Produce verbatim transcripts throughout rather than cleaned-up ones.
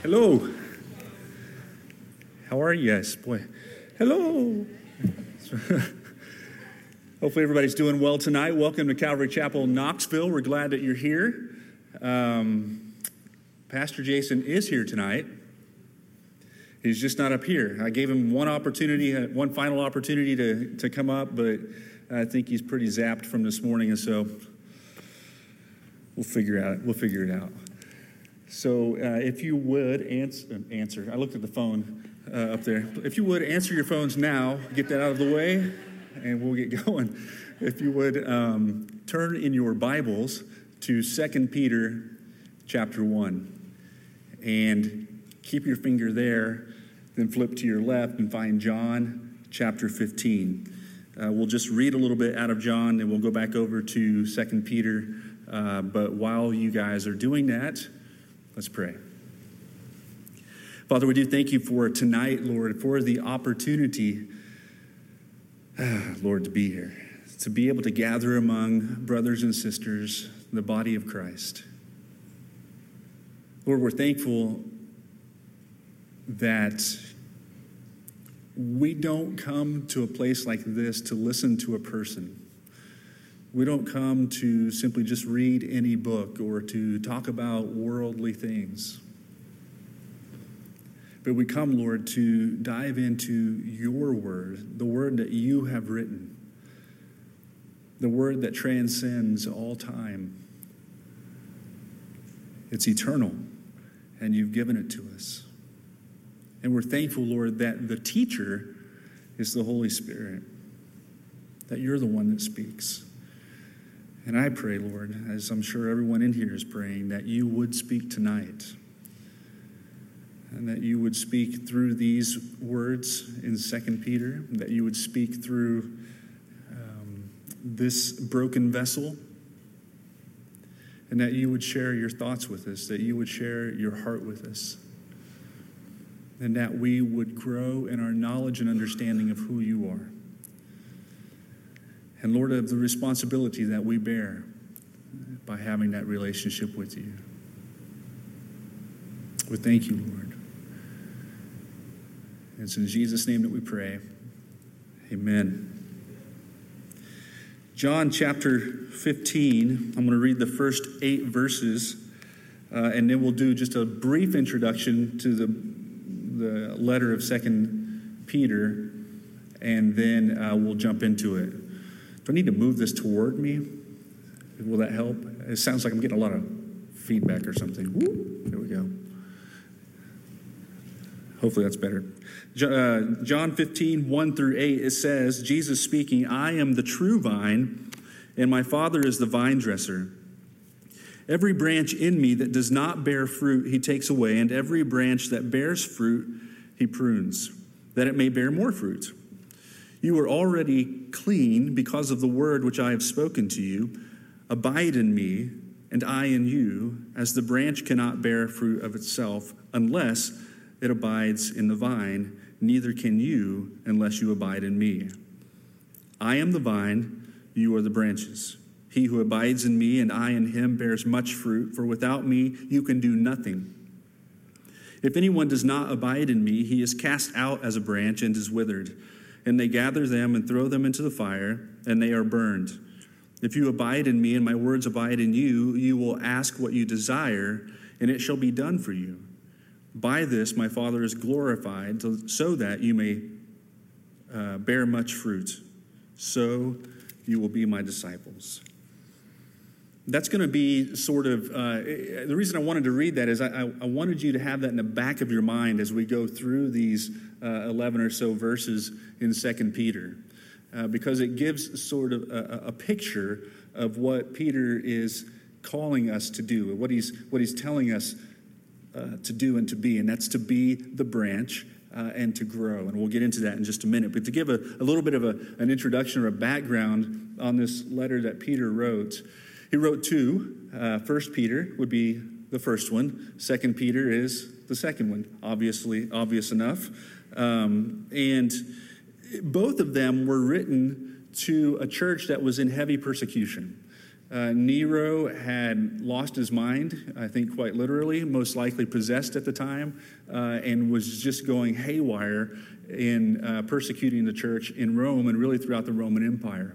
Hello. How are you guys? Boy, hello. Hopefully everybody's doing well tonight. Welcome to Calvary Chapel, Knoxville. We're glad that you're here. Um, Pastor Jason is here tonight. He's just not up here. I gave him one opportunity, uh, one final opportunity to, to come up, but I think he's pretty zapped from this morning, and so we'll figure it out. We'll figure it out. So uh, if you would answer, answer, I looked at the phone uh, up there. If you would answer your phones now, get that out of the way, and we'll get going. If you would um, turn in your Bibles to Second Peter chapter one, and keep your finger there, then flip to your left and find John chapter fifteen. Uh, we'll just read a little bit out of John, and we'll go back over to Second Peter. Uh, but while you guys are doing that, let's pray. Father, we do thank you for tonight, Lord, for the opportunity, ah, Lord, to be here, to be able to gather among brothers and sisters, the body of Christ. Lord, we're thankful that we don't come to a place like this to listen to a person. We don't come to simply just read any book or to talk about worldly things. But we come, Lord, to dive into your word, the word that you have written, the word that transcends all time. It's eternal, and you've given it to us. And we're thankful, Lord, that the teacher is the Holy Spirit, that you're the one that speaks. And I pray, Lord, as I'm sure everyone in here is praying, that you would speak tonight, and that you would speak through these words in Second Peter, that you would speak through um, this broken vessel, and that you would share your thoughts with us, that you would share your heart with us, and that we would grow in our knowledge and understanding of who you are. And Lord, of the responsibility that we bear by having that relationship with you. We thank you, Lord. It's in Jesus' name that we pray. Amen. John chapter fifteen, I'm going to read the first eight verses, uh, and then we'll do just a brief introduction to the, the letter of Second Peter, and then uh, we'll jump into it. Do I need to move this toward me? Will that help? It sounds like I'm getting a lot of feedback or something. Woo, there we go. Hopefully that's better. John fifteen, one through eight, it says, Jesus speaking, I am the true vine, and my Father is the vine dresser. Every branch in me that does not bear fruit, he takes away, and every branch that bears fruit, he prunes, that it may bear more fruit. You are already clean because of the word which I have spoken to you. Abide in me, and I in you, as the branch cannot bear fruit of itself unless it abides in the vine, neither can you unless you abide in me. I am the vine, you are the branches. He who abides in me and I in him bears much fruit, for without me you can do nothing. If anyone does not abide in me, he is cast out as a branch and is withered. And they gather them and throw them into the fire, and they are burned. If you abide in me and my words abide in you, you will ask what you desire, and it shall be done for you. By this my Father is glorified, so that you may uh, bear much fruit. So you will be my disciples. That's going to be sort of, uh, the reason I wanted to read that is I, I wanted you to have that in the back of your mind as we go through these uh, eleven or so verses in Second Peter, uh, because it gives sort of a, a picture of what Peter is calling us to do, what he's, what he's telling us uh, to do and to be, and that's to be the branch uh, and to grow. And we'll get into that in just a minute. But to give a, a little bit of a, an introduction or a background on this letter that Peter wrote, he wrote two. Uh, First Peter would be the first one. Second Peter is the second one, obviously, obvious enough. Um, and both of them were written to a church that was in heavy persecution. Uh, Nero had lost his mind, I think quite literally, most likely possessed at the time, uh, and was just going haywire in uh, persecuting the church in Rome and really throughout the Roman Empire.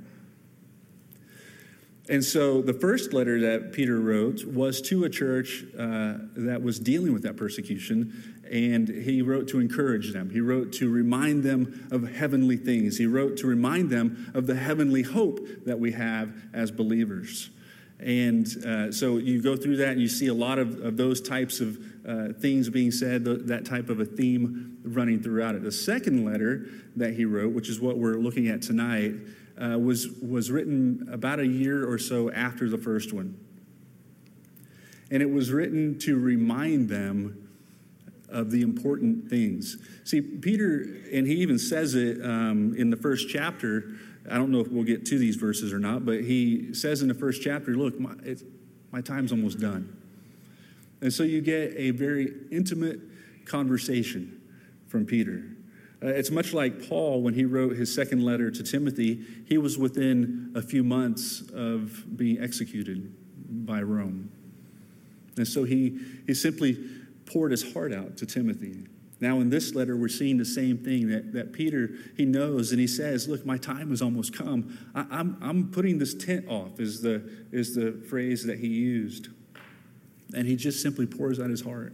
And so the first letter that Peter wrote was to a church uh, that was dealing with that persecution, and he wrote to encourage them. He wrote to remind them of heavenly things. He wrote to remind them of the heavenly hope that we have as believers. And uh, so you go through that and you see a lot of, of those types of uh, things being said, th- that type of a theme running throughout it. The second letter that he wrote, which is what we're looking at tonight, Uh, was was written about a year or so after the first one. And it was written to remind them of the important things. See, Peter, and he even says it um, in the first chapter. I don't know if we'll get to these verses or not, but he says in the first chapter, look, my, it's, my time's almost done. And so you get a very intimate conversation from Peter. Uh, it's much like Paul when he wrote his second letter to Timothy. He was within a few months of being executed by Rome. And so he, he simply poured his heart out to Timothy. Now in this letter, we're seeing the same thing, that, that Peter, he knows, and he says, look, my time has almost come. I, I'm, I'm putting this tent off, is the, is the phrase that he used. And he just simply pours out his heart.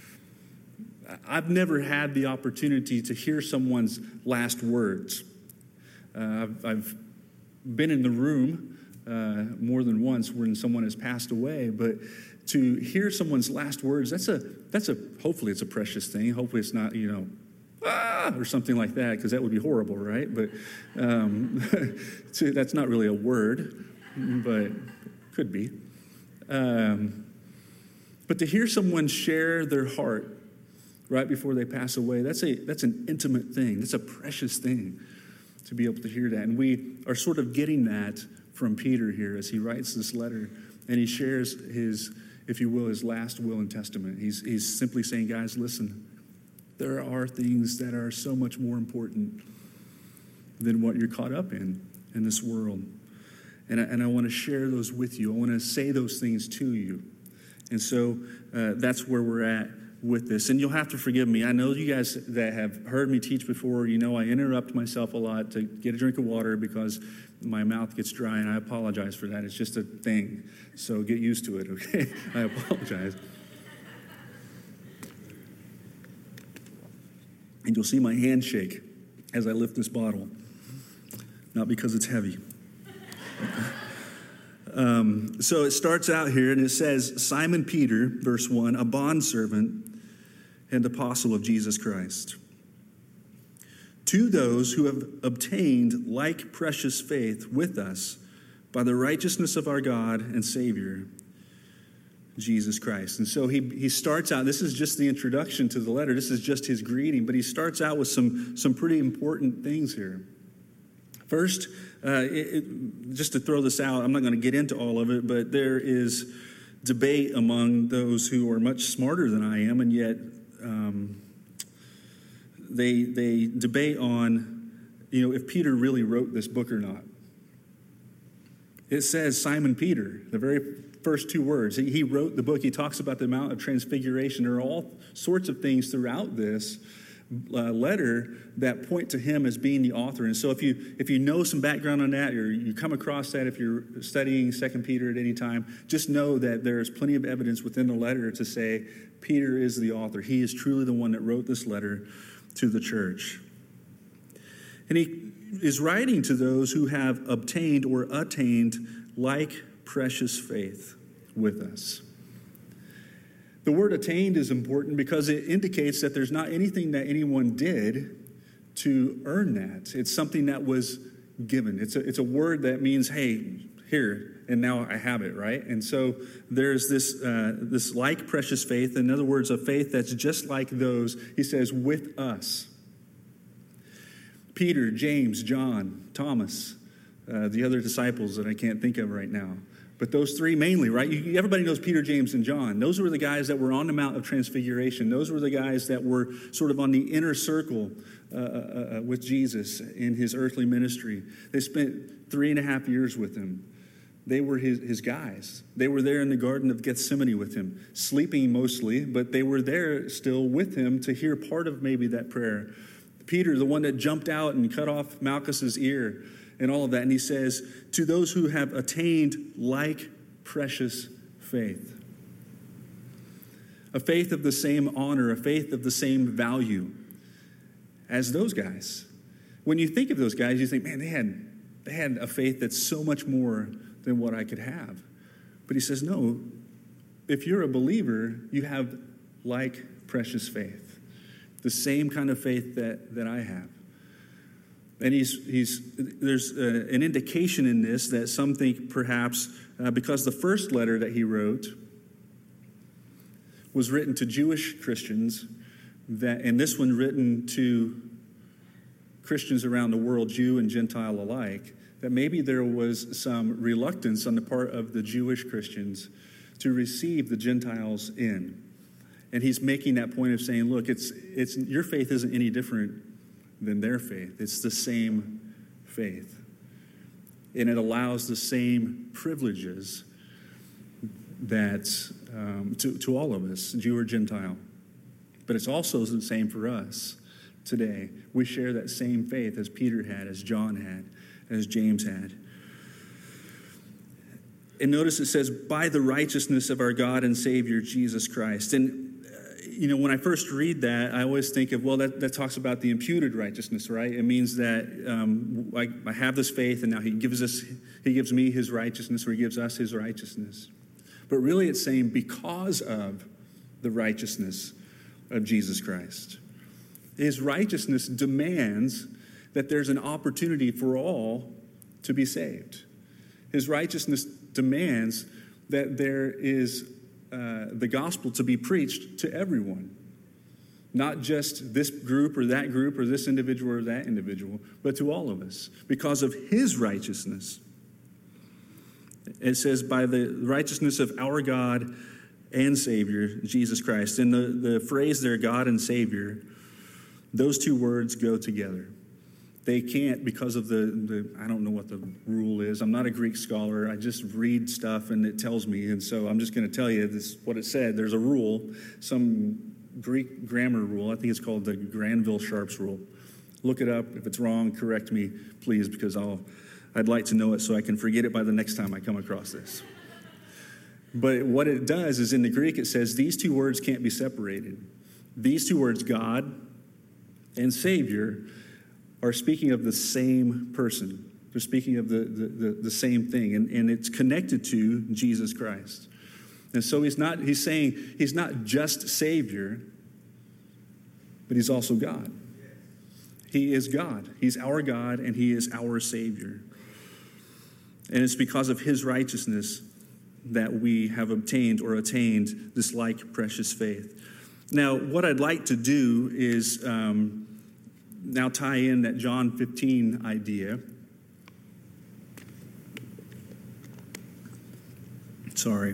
I've never had the opportunity to hear someone's last words. Uh, I've, I've been in the room uh, more than once when someone has passed away, but to hear someone's last words, that's a, that's a, hopefully it's a precious thing. Hopefully it's not, you know, ah, or something like that, because that would be horrible, right? But um, so that's not really a word, but could be. Um, but to hear someone share their heart right before they pass away, that's a that's an intimate thing. That's a precious thing to be able to hear that. And we are sort of getting that from Peter here as he writes this letter, and he shares his, if you will, his last will and testament. He's he's simply saying, guys, listen, there are things that are so much more important than what you're caught up in in this world. And I, and I want to share those with you. I want to say those things to you. And so uh, that's where we're at with this. And you'll have to forgive me. I know you guys that have heard me teach before, you know I interrupt myself a lot to get a drink of water because my mouth gets dry, and I apologize for that. It's just a thing. So get used to it, okay? I apologize. And you'll see my hand shake as I lift this bottle. Not because it's heavy. Um, so it starts out here, and it says, Simon Peter, verse one, a bondservant and apostle of Jesus Christ, to those who have obtained like precious faith with us by the righteousness of our God and Savior, Jesus Christ. And so he, he starts out, this is just the introduction to the letter, this is just his greeting, but he starts out with some, some pretty important things here. First, uh, it, it, just to throw this out, I'm not going to get into all of it, but there is debate among those who are much smarter than I am, and yet um, they they debate on, you know, if Peter really wrote this book or not. It says Simon Peter, the very first two words. He, he wrote the book. He talks about the Mount of Transfiguration. There are all sorts of things throughout this Uh, letter that point to him as being the author. And so if you if you know some background on that, or you come across that if you're studying Second Peter at any time, just know that there's plenty of evidence within the letter to say Peter is the author. He is truly the one that wrote this letter to the church. And he is writing to those who have obtained or attained like precious faith with us. The word attained is important because it indicates that there's not anything that anyone did to earn that. It's something that was given. It's a, it's a word that means, hey, here, and now I have it, right? And so there's this, uh, this like precious faith, in other words, a faith that's just like those, he says, with us. Peter, James, John, Thomas, uh, the other disciples that I can't think of right now. But those three mainly, right? You, everybody knows Peter, James, and John. Those were the guys that were on the Mount of Transfiguration. Those were the guys that were sort of on the inner circle uh, uh, uh, with Jesus in his earthly ministry. They spent three and a half years with him. They were his, his guys. They were there in the Garden of Gethsemane with him, sleeping mostly, but they were there still with him to hear part of maybe that prayer. Peter, the one that jumped out and cut off Malchus's ear and all of that. And he says, to those who have attained like precious faith. A faith of the same honor, a faith of the same value as those guys. When you think of those guys, you think, man, they had, they had a faith that's so much more than what I could have. But he says, no, if you're a believer, you have like precious faith. The same kind of faith that, that I have. And he's, he's, there's uh, an indication in this that some think perhaps uh, because the first letter that he wrote was written to Jewish Christians, that, and this one written to Christians around the world, Jew and Gentile alike, that maybe there was some reluctance on the part of the Jewish Christians to receive the Gentiles in. And he's making that point of saying, look, it's it's your faith isn't any different than their faith. It's the same faith. And it allows the same privileges that um, to, to all of us, Jew or Gentile. But it's also the same for us today. We share that same faith as Peter had, as John had, as James had. And notice it says, by the righteousness of our God and Savior, Jesus Christ. And, uh, you know, when I first read that, I always think of, well, that, that talks about the imputed righteousness, right? It means that um, I, I have this faith, and now he gives us, he gives me his righteousness, or he gives us his righteousness. But really it's saying because of the righteousness of Jesus Christ. His righteousness demands that there's an opportunity for all to be saved. His righteousness demands that there is uh, the gospel to be preached to everyone. Not just this group or that group or this individual or that individual, but to all of us because of his righteousness. It says, by the righteousness of our God and Savior, Jesus Christ. And the, the phrase there, God and Savior, those two words go together. They can't because of the, the, I don't know what the rule is. I'm not a Greek scholar. I just read stuff and it tells me. And so I'm just going to tell you this what it said. There's a rule, some Greek grammar rule. I think it's called the Granville-Sharps rule. Look it up. If it's wrong, correct me, please, because I'll, I'd like to know it so I can forget it by the next time I come across this. But what it does is in the Greek it says these two words can't be separated. These two words, God and Savior, are speaking of the same person. They're speaking of the, the, the, the same thing, and, and it's connected to Jesus Christ. And so he's not, he's saying he's not just Savior, but he's also God. He is God. He's our God, and he is our Savior. And it's because of his righteousness that we have obtained or attained this like precious faith. Now, what I'd like to do is um, now tie in that John fifteen idea. Sorry.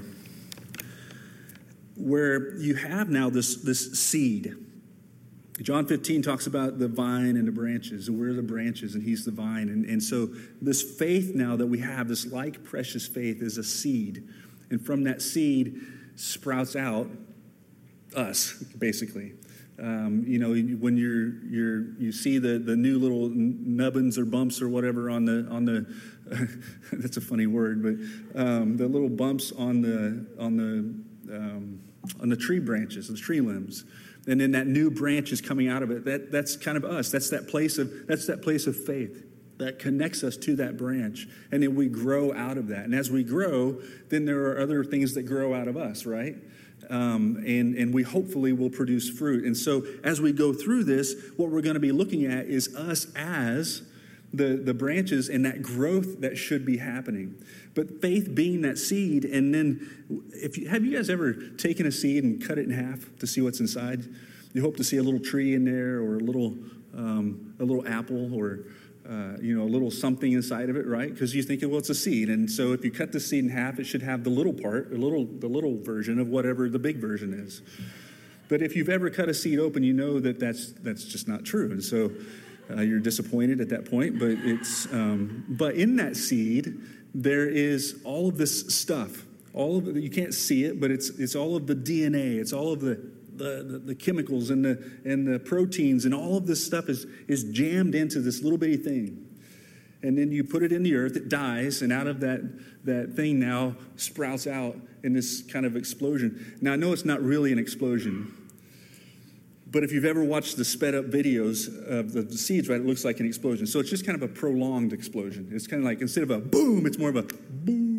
Where you have now this, this seed. John fifteen talks about the vine and the branches, and we're the branches, and he's the vine. And, and so this faith now that we have, this like precious faith, is a seed. And from that seed sprouts out us, basically. Um, you know, when you're you're you see the, the new little nubbins or bumps or whatever on the on the that's a funny word, but um, the little bumps on the on the um, on the tree branches, the tree limbs, and then that new branch is coming out of it. That that's kind of us. That's that place of that's that place of faith that connects us to that branch, and then we grow out of that. And as we grow, then there are other things that grow out of us, right? Um, and, and we hopefully will produce fruit. And so as we go through this, what we're going to be looking at is us as the, the branches and that growth that should be happening. But faith being that seed, and then if you, have you guys ever taken a seed and cut it in half to see what's inside? You hope to see a little tree in there, or a little um, a little apple, or Uh, you know, a little something inside of it, right? Because you think, well, it's a seed. And so if you cut the seed in half, it should have the little part, the little, the little version of whatever the big version is. But if you've ever cut a seed open, you know that that's, that's just not true. And so uh, you're disappointed at that point. But it's, um, but in that seed, there is all of this stuff. All of it, you can't see it, but it's it's all of the D N A. It's all of the the, the, the chemicals and the and the proteins, and all of this stuff is is jammed into this little bitty thing. And then you put it in the earth, it dies, and out of that that thing now sprouts out in this kind of explosion. Now I know it's not really an explosion, but if you've ever watched the sped up videos of the seeds, right, it looks like an explosion. So it's just kind of a prolonged explosion. It's kind of like, instead of a boom, it's more of a boom.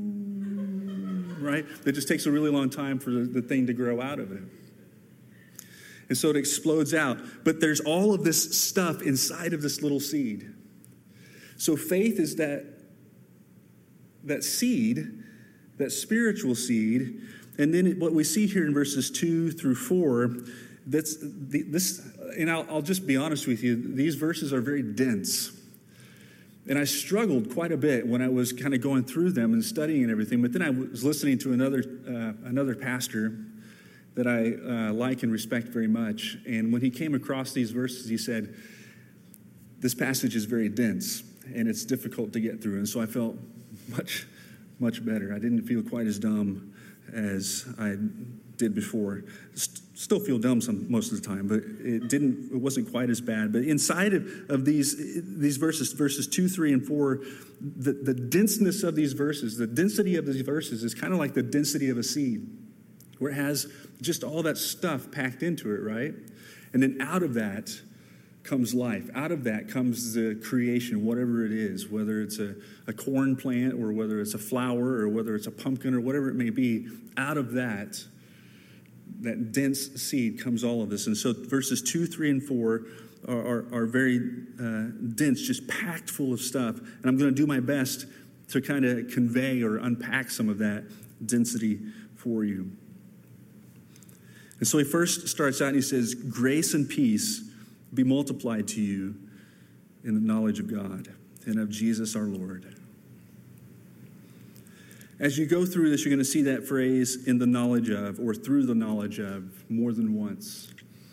Right? It just takes a really long time for the, the thing to grow out of it. And so it explodes out. But there's all of this stuff inside of this little seed. So faith is that, that seed, that spiritual seed. And then it, what we see here in verses two through four, that's the, this, and I'll, I'll just be honest with you, these verses are very dense. And I struggled quite a bit when I was kind of going through them and studying and everything. But then I was listening to another uh, another pastor that I uh, like and respect very much. And when he came across these verses, he said, this passage is very dense and it's difficult to get through. And so I felt much, much better. I didn't feel quite as dumb as I did before. St- still feel dumb some most of the time, but it didn't. It wasn't quite as bad. But inside of, of these these verses, verses two, three, and four, the, the denseness of these verses, the density of these verses is kind of like the density of a seed, where it has just all that stuff packed into it, right? And then out of that comes life. Out of that comes the creation, whatever it is, whether it's a, a corn plant or whether it's a flower or whether it's a pumpkin or whatever it may be. Out of that, that dense seed comes all of this. And so verses two, three, and four are, are, are very uh, dense, just packed full of stuff. And I'm going to do my best to kind of convey or unpack some of that density for you. And so he first starts out and he says, grace and peace be multiplied to you in the knowledge of God and of Jesus our Lord. As you go through this, you're going to see that phrase, in the knowledge of, or through the knowledge of, more than once.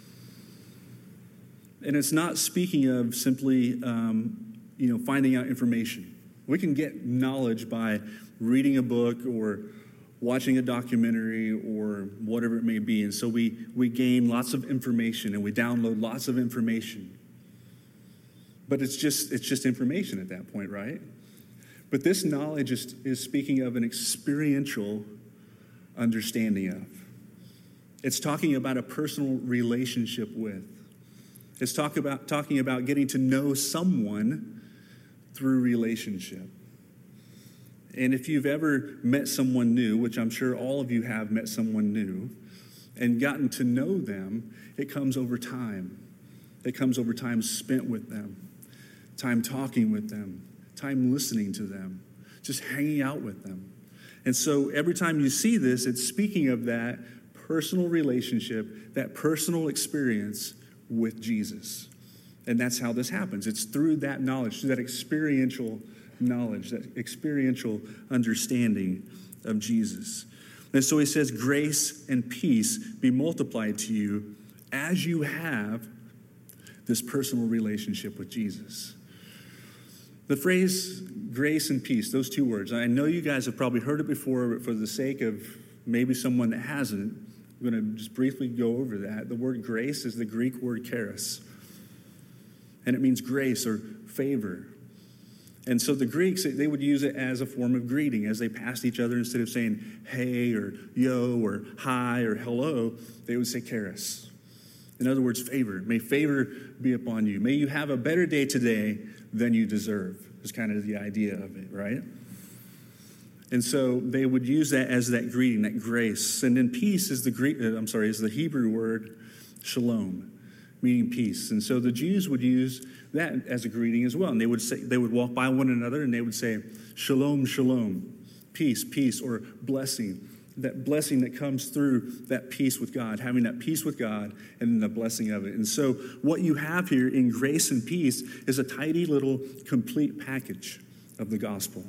And it's not speaking of simply, um, you know, finding out information. We can get knowledge by reading a book or watching a documentary or whatever it may be. And so we, we gain lots of information and we download lots of information. But it's just, it's just information at that point, right? But this knowledge is, is speaking of an experiential understanding of. It's talking about a personal relationship with. It's talk about, talking about getting to know someone through relationship. And if you've ever met someone new, which I'm sure all of you have met someone new, and gotten to know them, it comes over time. It comes over time spent with them, time talking with them, time listening to them, just hanging out with them. And so every time you see this, it's speaking of that personal relationship, that personal experience with Jesus. And that's how this happens. It's through that knowledge, through that experiential knowledge, that experiential understanding of Jesus. And so he says, grace and peace be multiplied to you as you have this personal relationship with Jesus. The phrase grace and peace, those two words, I know you guys have probably heard it before, but for the sake of maybe someone that hasn't, I'm going to just briefly go over that. The word grace is the Greek word charis, and it means grace or favor. And so the Greeks, they would use it as a form of greeting. As they passed each other, instead of saying hey or yo or hi or hello, they would say charis. In other words, favor. May favor be upon you. May you have a better day today than you deserve, is kind of the idea of it, right? And so they would use that as that greeting, that grace. And then peace is the Greek, I'm sorry, is the Hebrew word shalom, meaning peace. And so the Jews would use that as a greeting as well. And they would say, they would walk by one another and they would say, shalom, shalom, peace, peace, or blessing. That blessing that comes through that peace with God, having that peace with God and then the blessing of it. And so what you have here in grace and peace is a tidy little complete package of the gospel.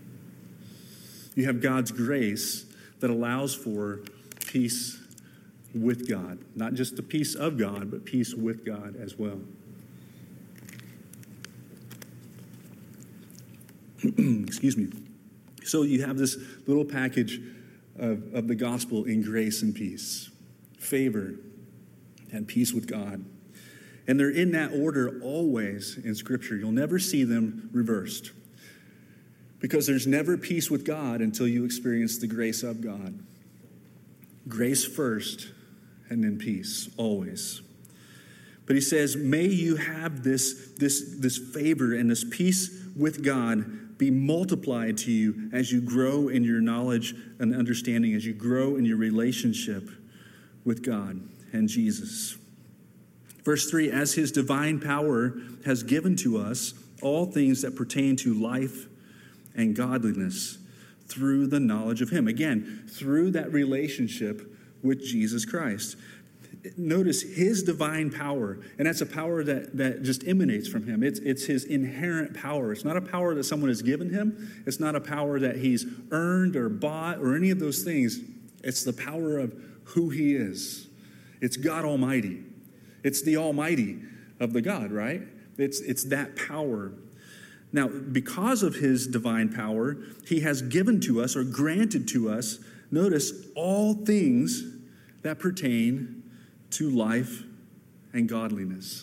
You have God's grace that allows for peace with God. Not just the peace of God, but peace with God as well. Excuse me. So you have this little package of, of the gospel in grace and peace, favor and peace with God. And they're in that order always in Scripture. You'll never see them reversed, because there's never peace with God until you experience the grace of God. Grace first, and then peace, always. But he says, may you have this, this, this favor and this peace with God be multiplied to you as you grow in your knowledge and understanding, as you grow in your relationship with God and Jesus. Verse three, as his divine power has given to us all things that pertain to life and godliness through the knowledge of him. Again, through that relationship with Jesus Christ. Notice his divine power, and that's a power that, that just emanates from him. It's, it's his inherent power. It's not a power that someone has given him. It's not a power that he's earned or bought or any of those things. It's the power of who he is. It's God Almighty. It's the Almighty of the God, right? It's, it's that power. Now, because of his divine power, he has given to us or granted to us, notice, all things that pertain to life and godliness.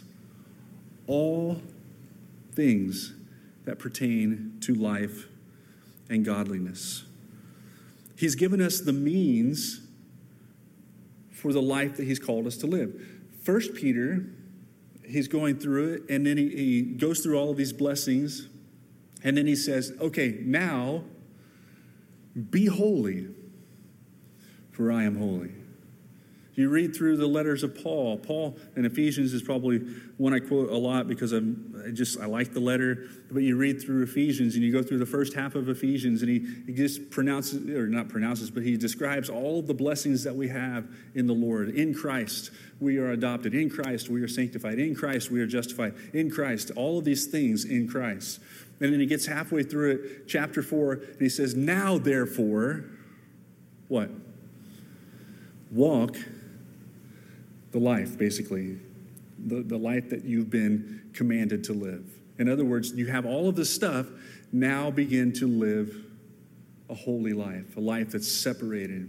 All things that pertain to life and godliness. He's given us the means for the life that he's called us to live. First Peter, he's going through it, and then he, he goes through all of these blessings, and then he says, okay, now be holy, for I am holy. You read through the letters of Paul. Paul in Ephesians is probably one I quote a lot because I'm, I just I like the letter. But you read through Ephesians and you go through the first half of Ephesians, and he, he just pronounces, or not pronounces, but he describes all of the blessings that we have in the Lord. In Christ, we are adopted. In Christ, we are sanctified. In Christ, we are justified. In Christ, all of these things in Christ. And then he gets halfway through it, chapter four, and he says, now therefore, what? Walk the life, basically, the, the life that you've been commanded to live. In other words, you have all of this stuff, now begin to live a holy life, a life that's separated,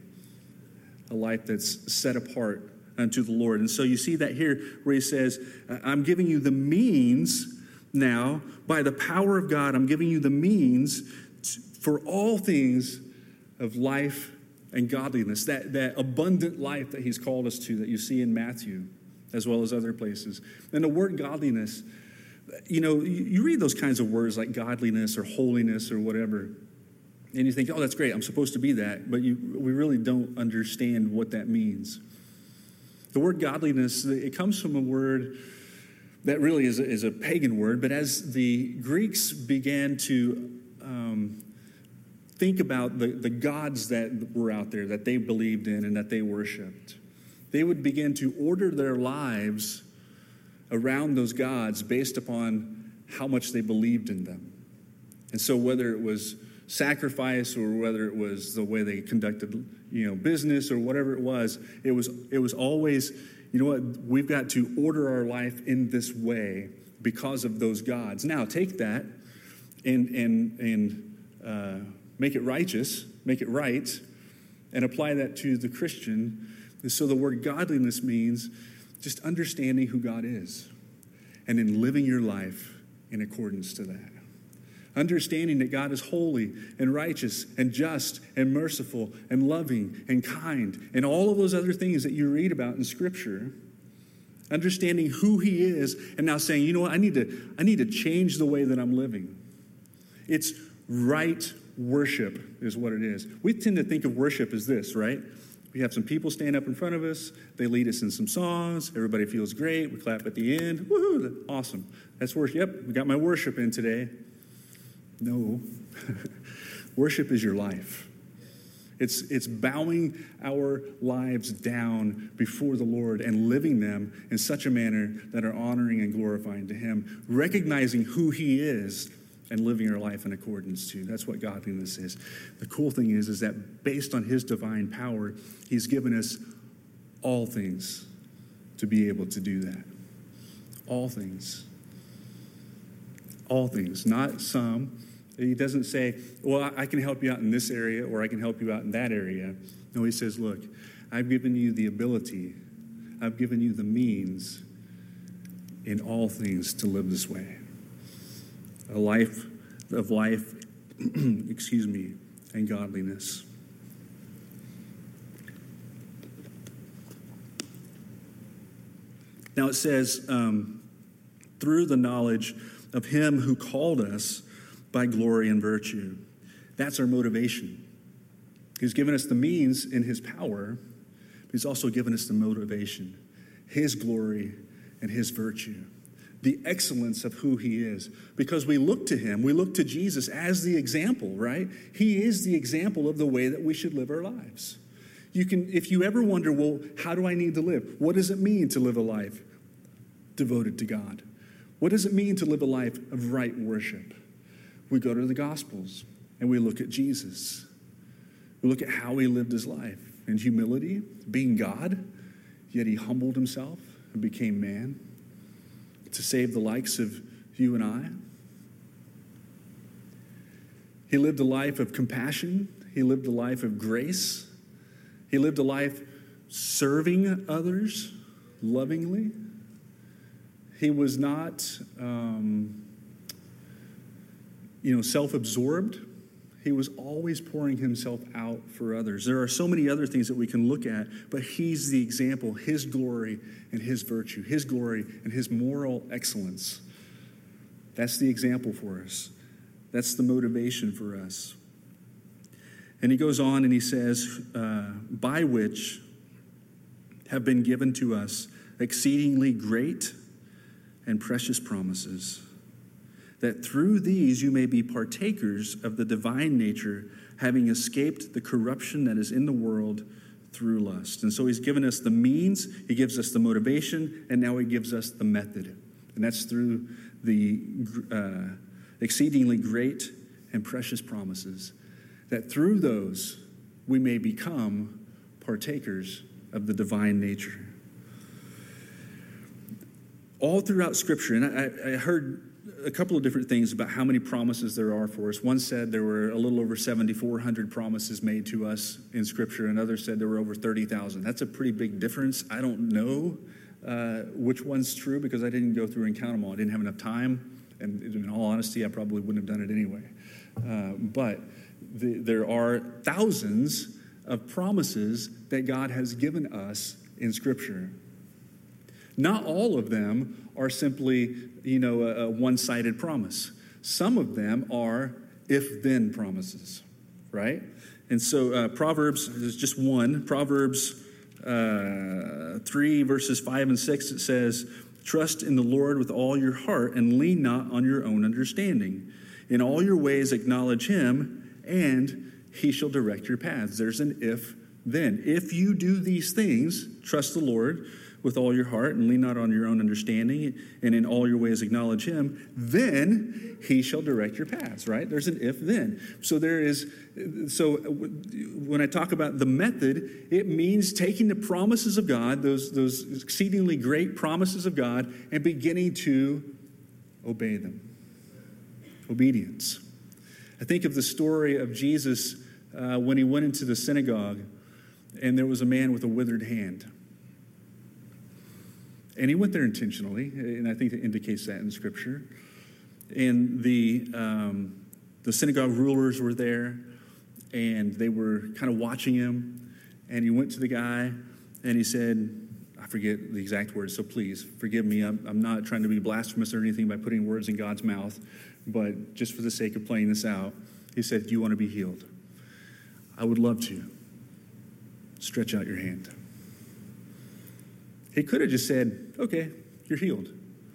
a life that's set apart unto the Lord. And so you see that here where he says, I'm giving you the means now, by the power of God, I'm giving you the means for all things of life and godliness, that, that abundant life that he's called us to, that you see in Matthew, as well as other places. And the word godliness, you know, you, you read those kinds of words like godliness or holiness or whatever, and you think, oh, that's great, I'm supposed to be that, but you, we really don't understand what that means. The word godliness, it comes from a word that really is a, is a pagan word, but as the Greeks began to um, think about the, the gods that were out there that they believed in and that they worshiped, they would begin to order their lives around those gods based upon how much they believed in them. And so whether it was sacrifice or whether it was the way they conducted, you know, business or whatever it was, it was it was always, you know what, we've got to order our life in this way because of those gods. Now take that and and and uh, make it righteous, make it right, and apply that to the Christian. And so the word godliness means just understanding who God is and then living your life in accordance to that. Understanding that God is holy and righteous and just and merciful and loving and kind and all of those other things that you read about in Scripture. Understanding who he is and now saying, you know what, I need to, I need to change the way that I'm living. It's right worship is what it is. We tend to think of worship as this, right? We have some people stand up in front of us. They lead us in some songs. Everybody feels great. We clap at the end. Woohoo, awesome. That's worship. Yep, we got my worship in today. No. Worship is your life. It's, it's bowing our lives down before the Lord and living them in such a manner that are honoring and glorifying to him, recognizing who he is and living our life in accordance to. That's what godliness is. The cool thing is, is that based on his divine power, he's given us all things to be able to do that. All things. All things. Not some, He doesn't say, well, I can help you out in this area or I can help you out in that area. No, he says, look, I've given you the ability, I've given you the means in all things to live this way. A life of life, excuse me, and godliness. Now it says, um, through the knowledge of him who called us by glory and virtue. That's our motivation. He's given us the means in his power, but he's also given us the motivation, his glory and his virtue, the excellence of who he is. Because we look to him, we look to Jesus as the example, right? He is the example of the way that we should live our lives. You can, if you ever wonder, well, how do I need to live? What does it mean to live a life devoted to God? What does it mean to live a life of right worship? We go to the Gospels and we look at Jesus. We look at how he lived his life in humility, being God, yet he humbled himself and became man to save the likes of you and I. He lived a life of compassion. He lived a life of grace. He lived a life serving others lovingly. He was not, um, you know, self-absorbed. He was always pouring himself out for others. There are so many other things that we can look at, but he's the example, his glory and his virtue, his glory and his moral excellence. That's the example for us. That's the motivation for us. And he goes on and he says, uh, by which have been given to us exceedingly great and precious promises, that through these you may be partakers of the divine nature, having escaped the corruption that is in the world through lust. And so he's given us the means, he gives us the motivation, and now he gives us the method. And that's through the uh, exceedingly great and precious promises, that through those we may become partakers of the divine nature. All throughout Scripture, and I, I heard a couple of different things about how many promises there are for us. One said there were a little over seven thousand four hundred promises made to us in Scripture. Another said there were over thirty thousand. That's a pretty big difference. I don't know uh, which one's true because I didn't go through and count them all. I didn't have enough time, and in all honesty, I probably wouldn't have done it anyway. Uh, but the, there are thousands of promises that God has given us in Scripture. Not all of them are simply, you know, a, a one-sided promise. Some of them are if-then promises, right? And so uh, Proverbs is just one. Proverbs uh, three, verses five and six, it says, trust in the Lord with all your heart and lean not on your own understanding. In all your ways acknowledge him, and he shall direct your paths. There's an if-then. If you do these things, trust the Lord with all your heart and lean not on your own understanding, and in all your ways acknowledge him, then he shall direct your paths, right? There's an if-then. So there is, so when I talk about the method, it means taking the promises of God, those, those exceedingly great promises of God, and beginning to obey them. Obedience. I think of the story of Jesus uh, when he went into the synagogue, and there was a man with a withered hand. And he went there intentionally, and I think it indicates that in Scripture. And the um, the synagogue rulers were there, and they were kind of watching him. And he went to the guy, and he said, I forget the exact words, so please forgive me. I'm, I'm not trying to be blasphemous or anything by putting words in God's mouth, but just for the sake of playing this out, he said, do you want to be healed? I would love to. Stretch out your hand. He could have just said, okay, you're healed.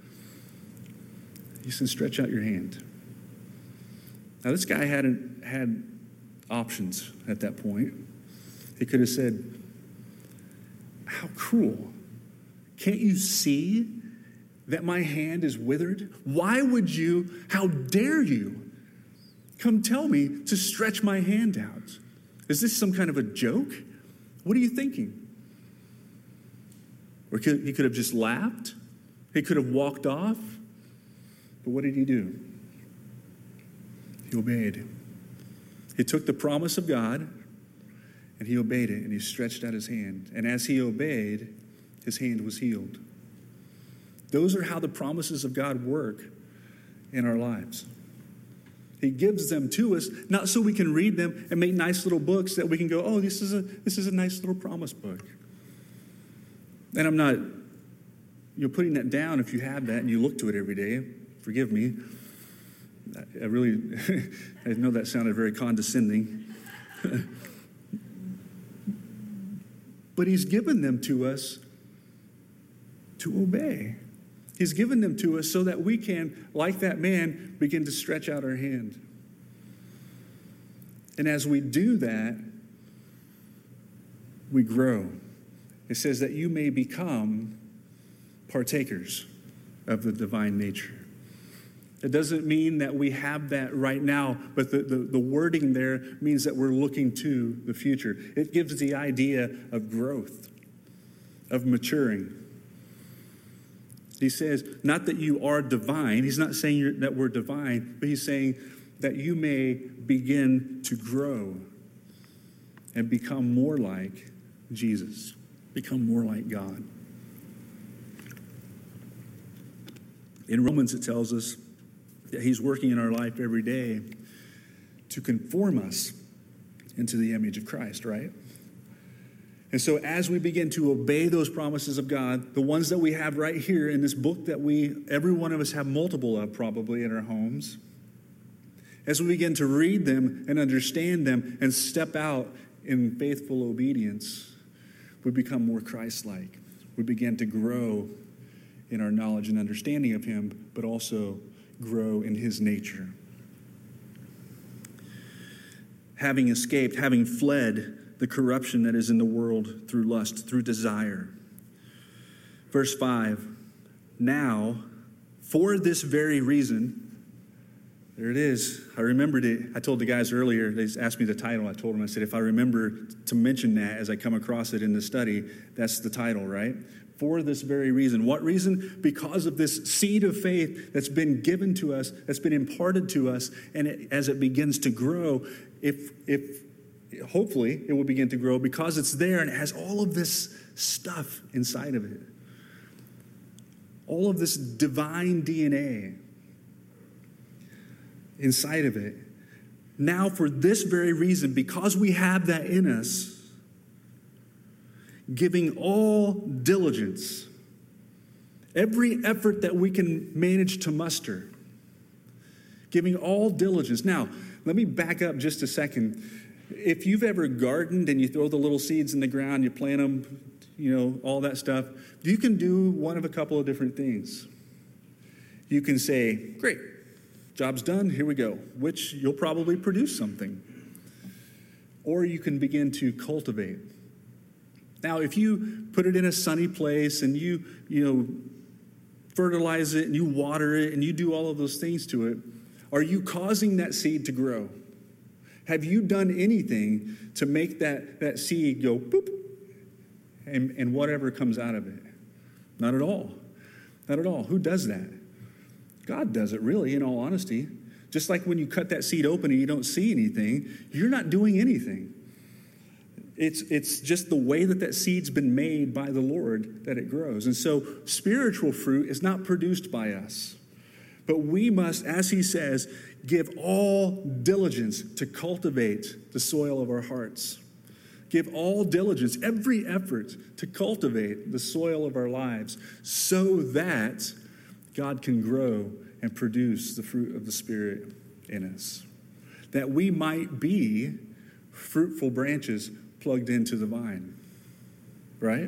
He said, stretch out your hand. Now, this guy hadn't had options at that point. He could have said, how cruel. Can't you see that my hand is withered? Why would you, how dare you, come tell me to stretch my hand out? Is this some kind of a joke? What are you thinking? Or could, he could have just laughed. He could have walked off. But what did he do? He obeyed. He took the promise of God, and he obeyed it, and he stretched out his hand. And as he obeyed, his hand was healed. Those are how the promises of God work in our lives. He gives them to us, not so we can read them and make nice little books that we can go, oh, this is a this is a nice little promise book. And I'm not, you know, putting that down if you have that and you look to it every day. Forgive me. I really, I know that sounded very condescending. But he's given them to us to obey. He's given them to us so that we can, like that man, begin to stretch out our hand. And as we do that, we grow. It says that you may become partakers of the divine nature. It doesn't mean that we have that right now, but the, the, the wording there means that we're looking to the future. It gives the idea of growth, of maturing. He says, not that you are divine. He's not saying you're, that we're divine, but he's saying that you may begin to grow and become more like Jesus, become more like God. In Romans, it tells us that he's working in our life every day to conform us into the image of Christ, right? And so as we begin to obey those promises of God, the ones that we have right here in this book that we, every one of us have multiple of probably in our homes, as we begin to read them and understand them and step out in faithful obedience, we become more Christ-like. We begin to grow in our knowledge and understanding of him, but also grow in his nature. Having escaped, having fled the corruption that is in the world through lust, through desire. Verse five, now, for this very reason, there it is. I remembered it. I told the guys earlier, they asked me the title. I told them, I said, if I remember to mention that as I come across it in the study, that's the title, right? For this very reason. What reason? Because of this seed of faith that's been given to us, that's been imparted to us, and it, as it begins to grow, if if hopefully it will begin to grow because it's there and it has all of this stuff inside of it. All of this divine D N A inside of it. Now, for this very reason, because we have that in us, giving all diligence, every effort that we can manage to muster, giving all diligence. Now, let me back up just a second. If you've ever gardened and you throw the little seeds in the ground, you plant them, you know, all that stuff, you can do one of a couple of different things. You can say, great, job's done, here we go, which you'll probably produce something. Or you can begin to cultivate. Now, if you put it in a sunny place and you, you know, fertilize it and you water it and you do all of those things to it, are you causing that seed to grow? Have you done anything to make that, that seed go boop and, and whatever comes out of it? Not at all. Not at all. Who does that? God does it, really, in all honesty. Just like when you cut that seed open and you don't see anything, you're not doing anything. It's, it's just the way that that seed's been made by the Lord that it grows. And so spiritual fruit is not produced by us. But we must, as he says, give all diligence to cultivate the soil of our hearts. Give all diligence, every effort to cultivate the soil of our lives so that God can grow and produce the fruit of the Spirit in us. That we might be fruitful branches plugged into the vine. Right?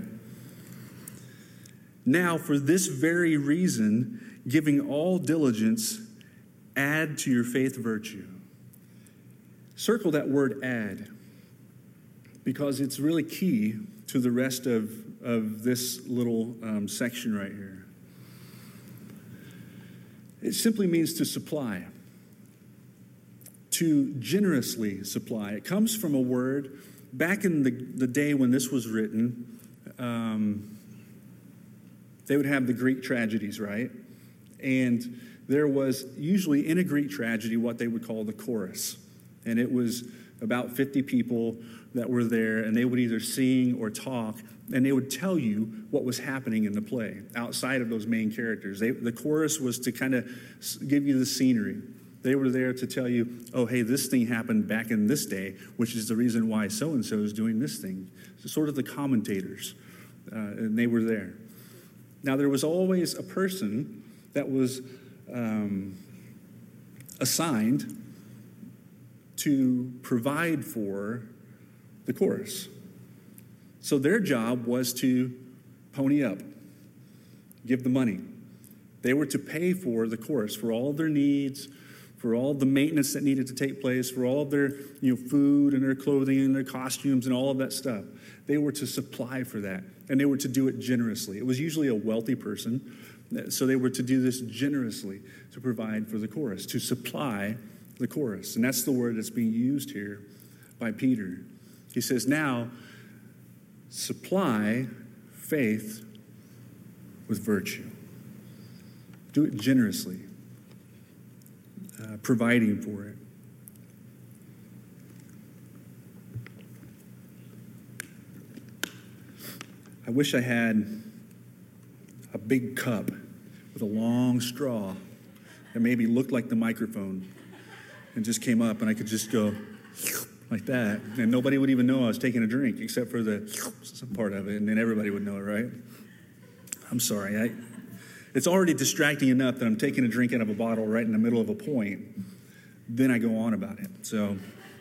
Now, for this very reason, giving all diligence, add to your faith virtue. Circle that word add, because it's really key to the rest of, of this little um, section right here. It simply means to supply, to generously supply. It comes from a word, back in the, the day when this was written, um, they would have the Greek tragedies, right? And there was usually in a Greek tragedy what they would call the chorus. And it was about fifty people that were there, and they would either sing or talk, and they would tell you what was happening in the play outside of those main characters. They, the chorus was to kind of give you the scenery. They were there to tell you, oh, hey, this thing happened back in this day, which is the reason why so-and-so is doing this thing. So sort of the commentators, uh, and they were there. Now, there was always a person that was um, assigned to provide for the chorus. So their job was to pony up, give the money. They were to pay for the chorus, for all of their needs, for all the maintenance that needed to take place, for all of their you know, food and their clothing and their costumes and all of that stuff. They were to supply for that, and they were to do it generously. It was usually a wealthy person, so they were to do this generously to provide for the chorus, to supply the chorus. And that's the word that's being used here by Peter. He says, now, supply faith with virtue. Do it generously, uh, providing for it. I wish I had a big cup with a long straw that maybe looked like the microphone and just came up, and I could just go like that, and nobody would even know I was taking a drink except for the part of it, and then everybody would know it, right? I'm sorry. I, it's already distracting enough that I'm taking a drink out of a bottle right in the middle of a point. Then I go on about it. So,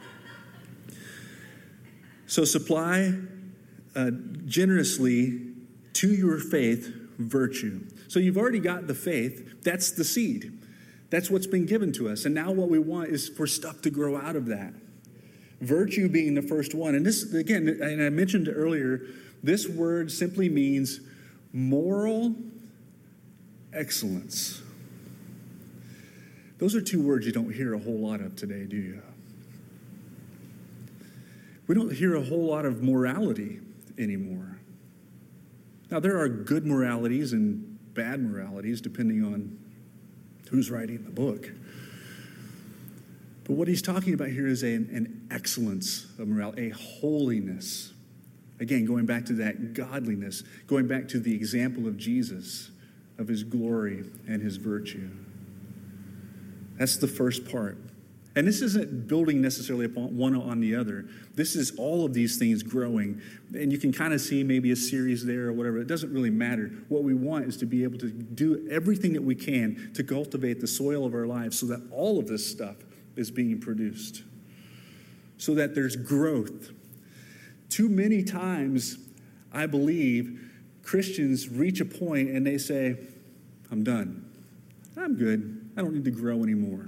so supply uh, generously to your faith virtue. So you've already got the faith. That's the seed. That's what's been given to us. And now what we want is for stuff to grow out of that. Virtue being the first one. And this, again, and I mentioned earlier, this word simply means moral excellence. Those are two words you don't hear a whole lot of today, do you? We don't hear a whole lot of morality anymore. Now, there are good moralities and bad moralities depending on who's writing the book. But what he's talking about here is a, an excellence of morality, a holiness. Again, going back to that godliness, going back to the example of Jesus, of his glory and his virtue. That's the first part. And this isn't building necessarily upon one on the other. This is all of these things growing. And you can kind of see maybe a series there or whatever. It doesn't really matter. What we want is to be able to do everything that we can to cultivate the soil of our lives so that all of this stuff is being produced, so that there's growth. Too many times, I believe, Christians reach a point and they say, I'm done. I'm good. I don't need to grow anymore.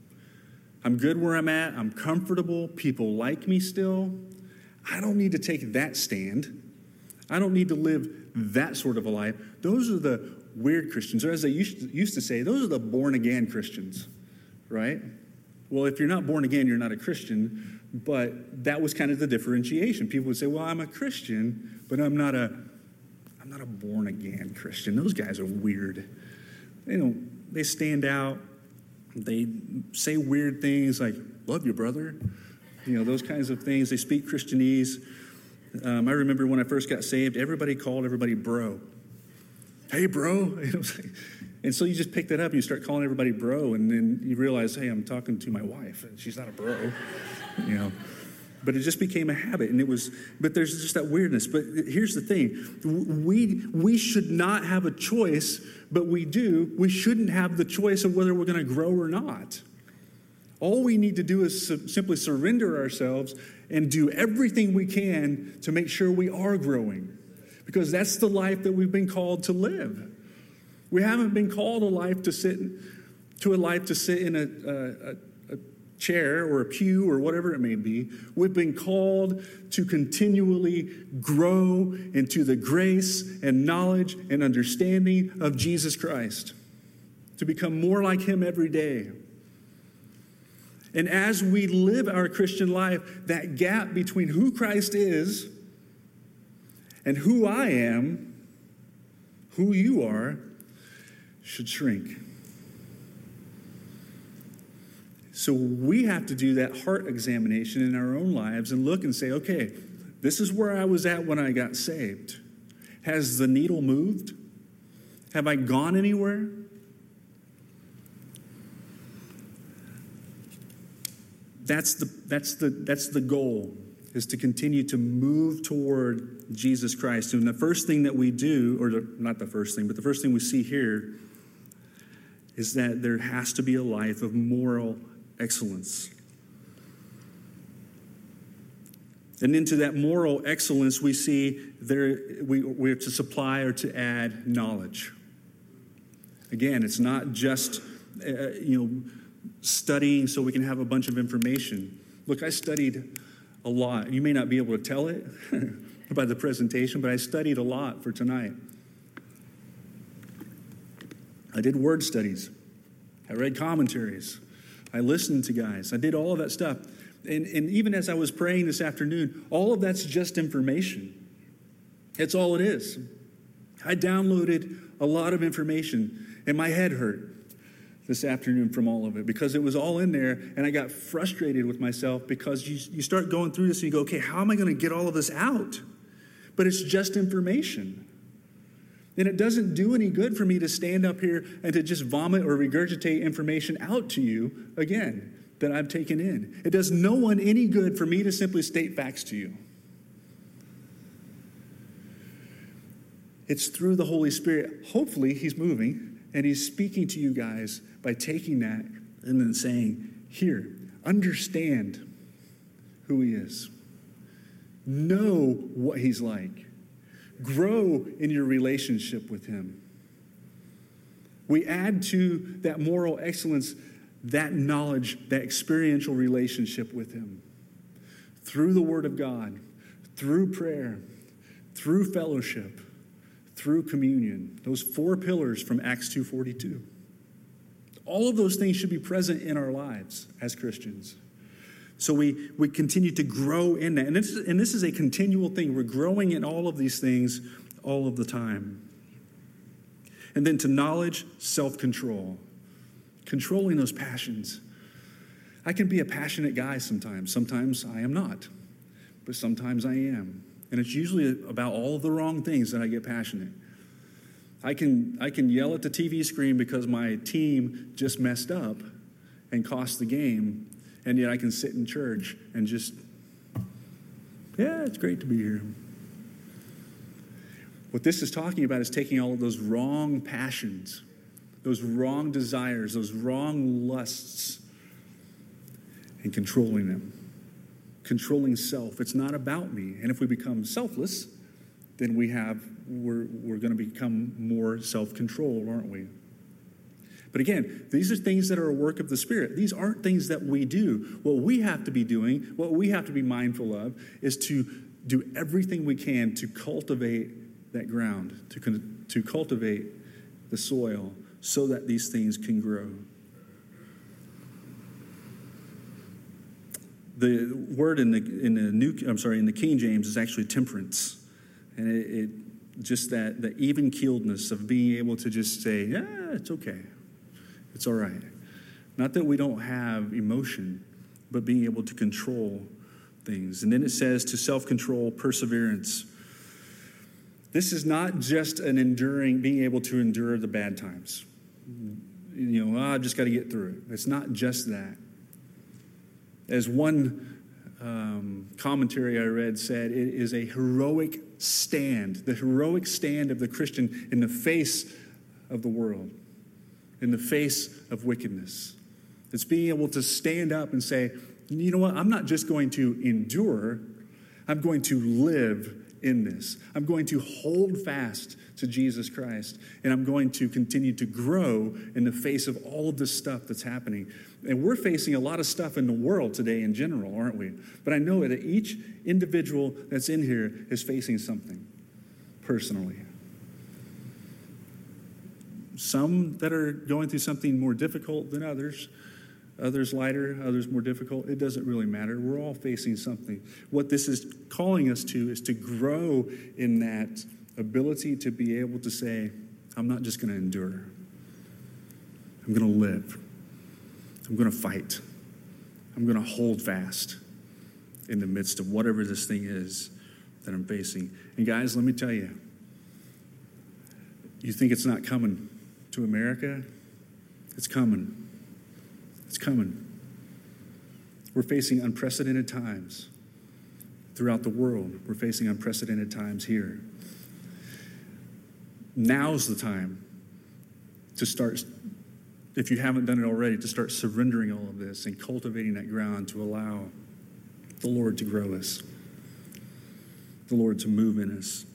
I'm good where I'm at. I'm comfortable. People like me still. I don't need to take that stand. I don't need to live that sort of a life. Those are the weird Christians, or as they used to say, those are the born-again Christians, right? Well, if you're not born again, you're not a Christian, but that was kind of the differentiation. People would say, well, I'm a Christian, but I'm not a, I'm not a born-again Christian. Those guys are weird. They don't, they stand out. They say weird things like, love you, brother. You know, those kinds of things. They speak Christianese. Um, I remember when I first got saved, everybody called everybody bro. Hey, bro. And so you just pick that up and you start calling everybody bro, and then you realize, hey, I'm talking to my wife, and she's not a bro, you know. But it just became a habit, and it was, but there's just that weirdness. But here's the thing. We, we should not have a choice, but we do. We shouldn't have the choice of whether we're going to grow or not. All we need to do is su- simply surrender ourselves and do everything we can to make sure we are growing, because that's the life that we've been called to live. We haven't been called a life to sit to a life to sit in a, a, a chair or a pew or whatever it may be. We've been called to continually grow into the grace and knowledge and understanding of Jesus Christ, to become more like him every day. And as we live our Christian life, that gap between who Christ is and who I am, who you are, should shrink. So we have to do that heart examination in our own lives and look and say, okay, this is where I was at when I got saved. Has the needle moved? Have I gone anywhere? That's the, that's the, that's the goal, is to continue to move toward Jesus Christ. And the first thing that we do, or the, not the first thing, but the first thing we see here is that there has to be a life of moral excellence. And into that moral excellence, we see there we, we have to supply or to add knowledge. Again, it's not just uh, you know studying so we can have a bunch of information. Look, I studied a lot. You may not be able to tell it by the presentation, but I studied a lot for tonight. I did word studies. I read commentaries. I listened to guys. I did all of that stuff. And, and even as I was praying this afternoon, all of that's just information. That's all it is. I downloaded a lot of information, and my head hurt this afternoon from all of it because it was all in there, and I got frustrated with myself because you, you start going through this and you go, okay, how am I going to get all of this out? But it's just information. And it doesn't do any good for me to stand up here and to just vomit or regurgitate information out to you again that I've taken in. It does no one any good for me to simply state facts to you. It's through the Holy Spirit. Hopefully, he's moving and he's speaking to you guys by taking that and then saying, here, understand who he is. Know what he's like. Grow in your relationship with him. We add to that moral excellence that knowledge, that experiential relationship with him. Through the Word of God, through prayer, through fellowship, through communion. Those four pillars from Acts two forty-two. All of those things should be present in our lives as Christians. So we, we continue to grow in that. And this, is, and this is a continual thing. We're growing in all of these things all of the time. And then to knowledge, self-control. Controlling those passions. I can be a passionate guy sometimes. Sometimes I am not. But sometimes I am. And it's usually about all of the wrong things that I get passionate. I can, I can yell at the T V screen because my team just messed up and cost the game. And yet I can sit in church and just, yeah, it's great to be here. What this is talking about is taking all of those wrong passions, those wrong desires, those wrong lusts, and controlling them. Controlling self. It's not about me. And if we become selfless, then we have, we're, we're going to become more self-controlled, aren't we? But again, these are things that are a work of the Spirit. These aren't things that we do. What we have to be doing, what we have to be mindful of, is to do everything we can to cultivate that ground, to, to cultivate the soil so that these things can grow. The word in the in the new I'm sorry in the King James is actually temperance, and it, it just that the even keeledness of being able to just say, yeah, it's okay. It's all right. Not that we don't have emotion, but being able to control things. And then it says to self-control, perseverance. This is not just an enduring, being able to endure the bad times. You know, oh, I've just got to get through it. It's not just that. As one um, commentary I read said, it is a heroic stand, the heroic stand of the Christian in the face of the world. In the face of wickedness. It's being able to stand up and say, you know what, I'm not just going to endure, I'm going to live in this. I'm going to hold fast to Jesus Christ, and I'm going to continue to grow in the face of all of this stuff that's happening. And we're facing a lot of stuff in the world today in general, aren't we? But I know that each individual that's in here is facing something personally. Some that are going through something more difficult than others, others lighter, others more difficult. It doesn't really matter. We're all facing something. What this is calling us to is to grow in that ability to be able to say, I'm not just going to endure. I'm going to live. I'm going to fight. I'm going to hold fast in the midst of whatever this thing is that I'm facing. And guys, let me tell you, you think it's not coming to America? It's coming. It's coming. We're facing unprecedented times throughout the world. We're facing unprecedented times here. Now's the time to start, if you haven't done it already, to start surrendering all of this and cultivating that ground to allow the Lord to grow us, the Lord to move in us.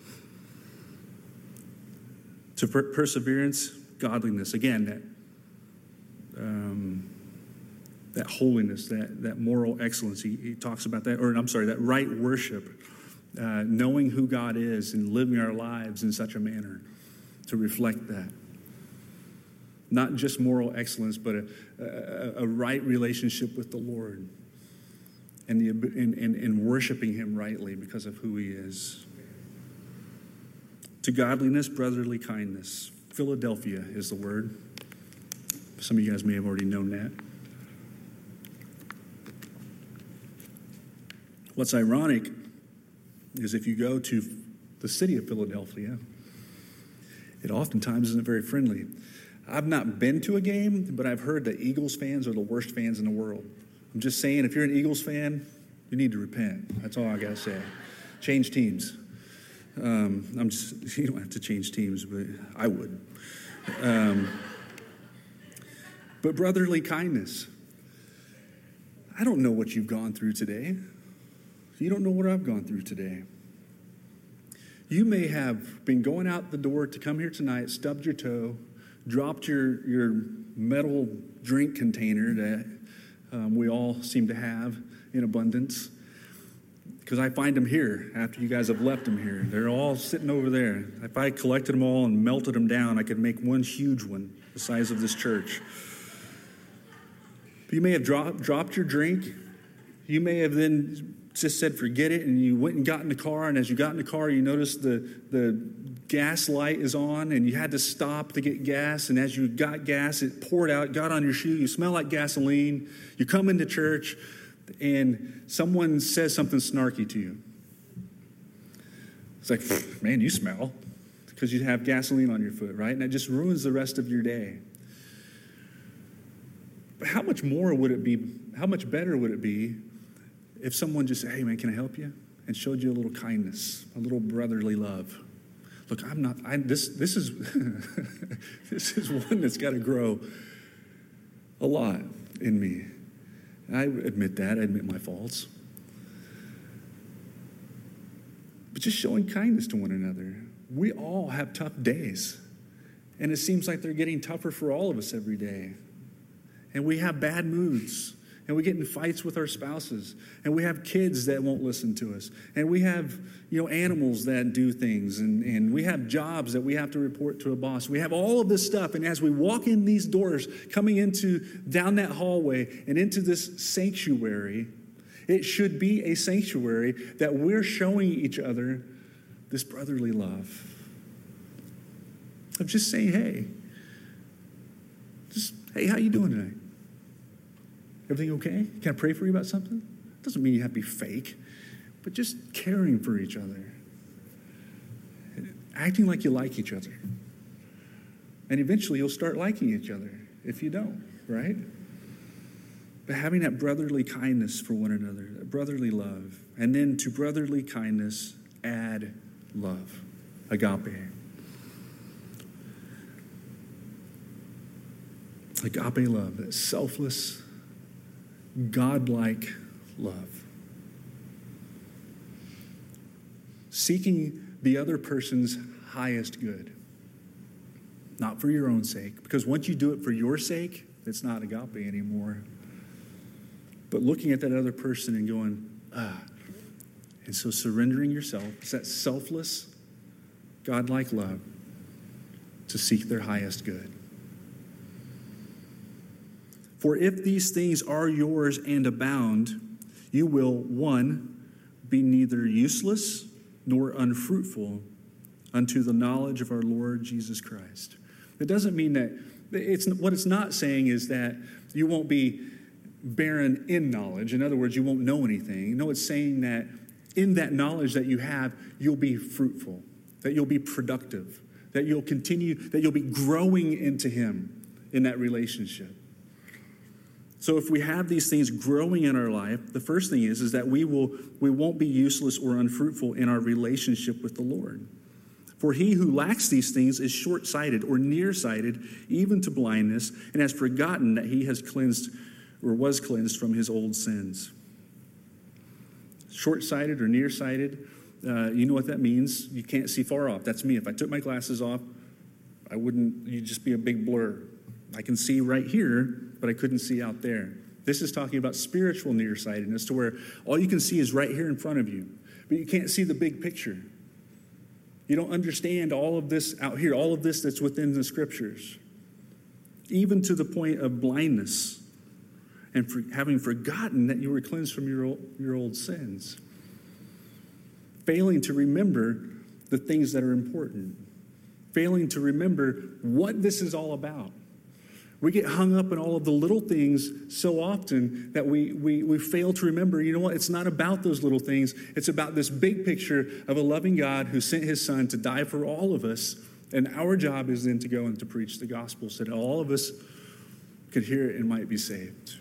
To per- perseverance, godliness. Again, that um, that holiness, that, that moral excellence. He, he talks about that, or I'm sorry, that right worship, uh, knowing who God is and living our lives in such a manner to reflect that. Not just moral excellence, but a, a, a right relationship with the Lord and, the, and, and, and worshiping him rightly because of who he is. To godliness, brotherly kindness. Philadelphia is the word. Some of you guys may have already known that. What's ironic is if you go to the city of Philadelphia, it oftentimes isn't very friendly. I've not been to a game, but I've heard that Eagles fans are the worst fans in the world. I'm just saying, if you're an Eagles fan, you need to repent. That's all I got to say. Change teams. Um, I'm just, you don't have to change teams, but I would. Um, but brotherly kindness. I don't know what you've gone through today. You don't know what I've gone through today. You may have been going out the door to come here tonight, stubbed your toe, dropped your, your metal drink container that um, we all seem to have in abundance. Because I find them here after you guys have left them here. They're all sitting over there. If I collected them all and melted them down, I could make one huge one the size of this church. But you may have dropped, dropped your drink. You may have then just said, forget it, and you went and got in the car, and as you got in the car, you noticed the, the gas light is on, and you had to stop to get gas, and as you got gas, it poured out, got on your shoe, you smell like gasoline, you come into church, and someone says something snarky to you. It's like, man, you smell, because you have gasoline on your foot, right? And it just ruins the rest of your day. But how much more would it be, how much better would it be if someone just said, hey, man, can I help you? And showed you a little kindness, a little brotherly love. Look, I'm not, I, this, this is, this is one that's got to grow a lot in me. I admit that. I admit my faults. But just showing kindness to one another. We all have tough days. And it seems like they're getting tougher for all of us every day. And we have bad moods. And we get in fights with our spouses. And we have kids that won't listen to us. And we have, you know, animals that do things. And, and we have jobs that we have to report to a boss. We have all of this stuff. And as we walk in these doors, coming into, down that hallway and into this sanctuary, it should be a sanctuary that we're showing each other this brotherly love. Of just saying, hey, just, hey, how you doing tonight? Everything okay? Can I pray for you about something? Doesn't mean you have to be fake, but just caring for each other. Acting like you like each other. And eventually you'll start liking each other if you don't, right? But having that brotherly kindness for one another, that brotherly love. And then to brotherly kindness, add love. Agape. Agape love, that selfless, God-like love. Seeking the other person's highest good. Not for your own sake. Because once you do it for your sake, it's not agape anymore. But looking at that other person and going, ah. And so surrendering yourself. It's that selfless, God-like love to seek their highest good. For if these things are yours and abound, you will, one, be neither useless nor unfruitful unto the knowledge of our Lord Jesus Christ. It doesn't mean that, it's what it's not saying is that you won't be barren in knowledge. In other words, you won't know anything. No, it's saying that in that knowledge that you have, you'll be fruitful, that you'll be productive, that you'll continue, that you'll be growing into him in that relationship. So if we have these things growing in our life, the first thing is, is that we will we won't be useless or unfruitful in our relationship with the Lord. For he who lacks these things is short-sighted or nearsighted, even to blindness, and has forgotten that he has cleansed or was cleansed from his old sins. Short-sighted or nearsighted, uh, you know what that means? You can't see far off. That's me. If I took my glasses off, I wouldn't, you'd just be a big blur. I can see right here, but I couldn't see out there. This is talking about spiritual nearsightedness, to where all you can see is right here in front of you, but you can't see the big picture. You don't understand all of this out here, all of this that's within the scriptures, even to the point of blindness and for having forgotten that you were cleansed from your old, your old sins, failing to remember the things that are important, failing to remember what this is all about. We get hung up in all of the little things so often that we, we, we fail to remember, you know what, it's not about those little things. It's about this big picture of a loving God who sent his son to die for all of us. And our job is then to go and to preach the gospel so that all of us could hear it and might be saved.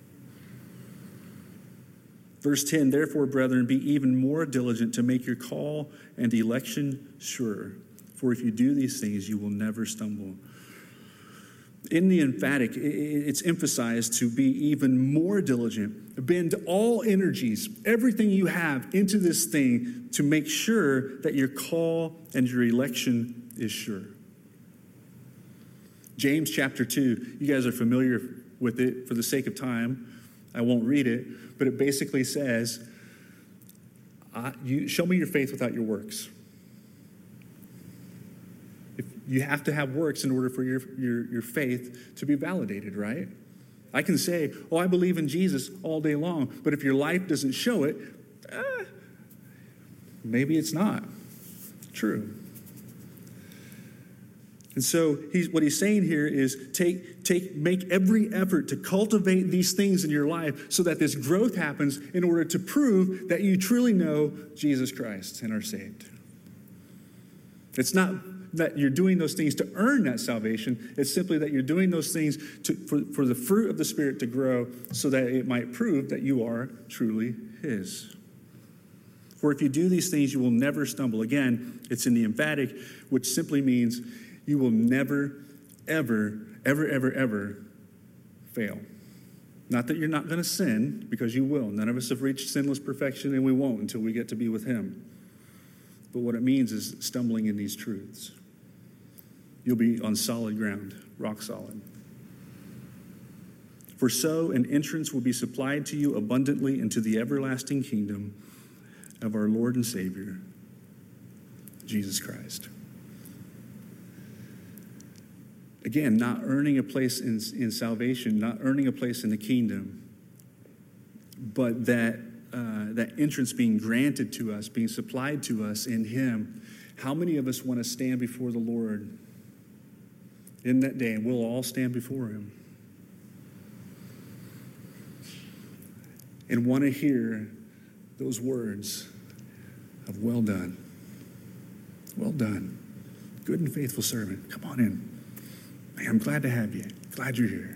Verse ten, therefore, brethren, be even more diligent to make your call and election sure. For if you do these things, you will never stumble. In the emphatic, it's emphasized to be even more diligent. Bend all energies, everything you have, into this thing to make sure that your call and your election is sure. James chapter two, you guys are familiar with it. For the sake of time, I won't read it, but it basically says, uh, you, show me your faith without your works. If you have to have works in order for your, your, your faith to be validated, right? I can say, oh, I believe in Jesus all day long, but if your life doesn't show it, eh, maybe it's not true. And so he's, what he's saying here is take, take, make every effort to cultivate these things in your life so that this growth happens in order to prove that you truly know Jesus Christ and are saved. It's not that you're doing those things to earn that salvation. It's simply that you're doing those things to, for, for the fruit of the Spirit to grow so that it might prove that you are truly his. For if you do these things, you will never stumble. Again, it's in the emphatic, which simply means you will never, ever, ever, ever, ever fail. Not that you're not going to sin, because you will. None of us have reached sinless perfection, and we won't until we get to be with him. But what it means is stumbling in these truths. You'll be on solid ground, rock solid. For so an entrance will be supplied to you abundantly into the everlasting kingdom of our Lord and Savior, Jesus Christ. Again, not earning a place in, in salvation, not earning a place in the kingdom, but that uh, that entrance being granted to us, being supplied to us in him. How many of us want to stand before the Lord in that day? And we'll all stand before him and want to hear those words of well done, well done, good and faithful servant. Come on in. Man, I'm glad to have you. Glad you're here.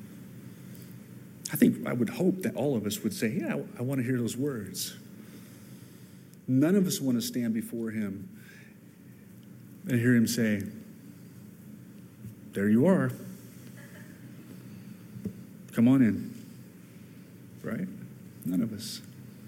I think I would hope that all of us would say, yeah, I want to hear those words. None of us want to stand before him and hear him say, there you are. Come on in. Right? None of us.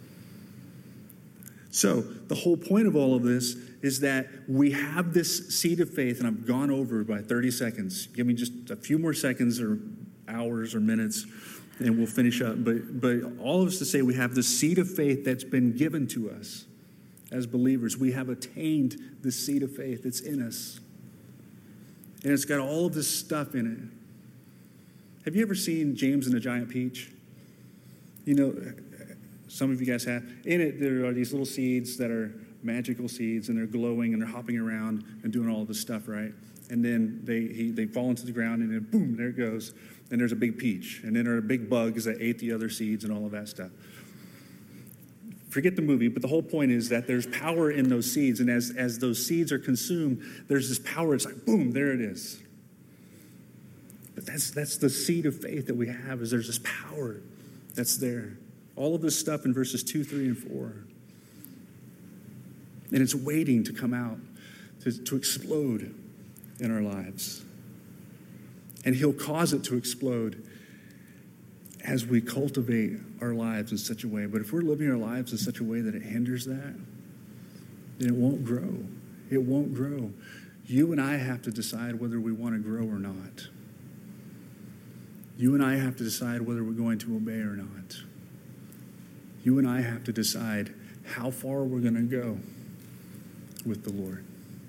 So the whole point of all of this is that we have this seed of faith, and I've gone over by thirty seconds. Give me just a few more seconds or hours or minutes, and we'll finish up. But, but all of us to say we have the seed of faith that's been given to us as believers. We have attained the seed of faith. It's in us. And it's got all of this stuff in it. Have you ever seen James and the Giant Peach? You know, some of you guys have. In it, there are these little seeds that are magical seeds, and they're glowing, and they're hopping around and doing all this stuff, right? And then they he, they fall into the ground, and then boom, there it goes. And there's a big peach. And then there are big bugs that ate the other seeds and all of that stuff. Forget the movie, but the whole point is that there's power in those seeds. And as, as those seeds are consumed, there's this power. It's like, boom, there it is. But that's, that's the seed of faith that we have, is there's this power that's there. All of this stuff in verses two, three, and four. And it's waiting to come out, to, to explode in our lives. And he'll cause it to explode as we cultivate our lives in such a way. But if we're living our lives in such a way that it hinders that, then it won't grow. It won't grow. You and I have to decide whether we want to grow or not. You and I have to decide whether we're going to obey or not. You and I have to decide how far we're going to go with the Lord.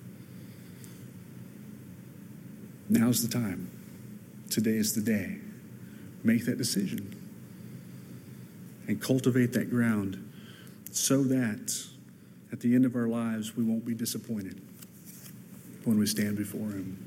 Now's the time. Today is the day. Make that decision and cultivate that ground so that at the end of our lives we won't be disappointed when we stand before him.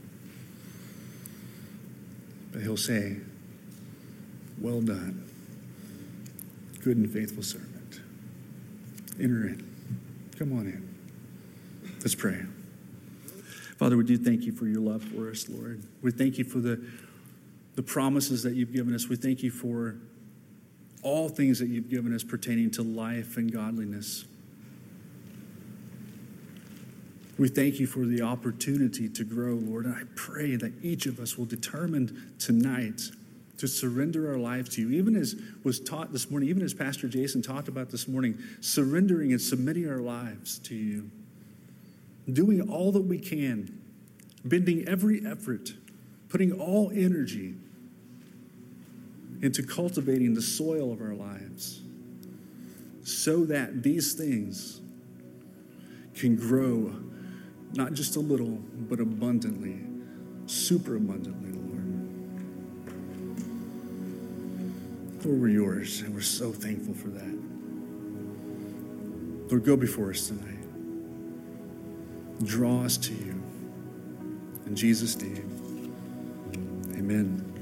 But he'll say, well done, good and faithful servant. Enter in. Come on in. Let's pray. Father, we do thank you for your love for us, Lord. We thank you for the, the promises that you've given us. We thank you for all things that you've given us pertaining to life and godliness. We thank you for the opportunity to grow, Lord. And I pray that each of us will determine tonight to surrender our life to you. Even as was taught this morning, even as Pastor Jason talked about this morning, surrendering and submitting our lives to you. Doing all that we can, bending every effort, putting all energy into cultivating the soil of our lives so that these things can grow not just a little, but abundantly, super abundantly, Lord. Lord, we're yours, and we're so thankful for that. Lord, go before us tonight. Draw us to you. In Jesus' name, amen.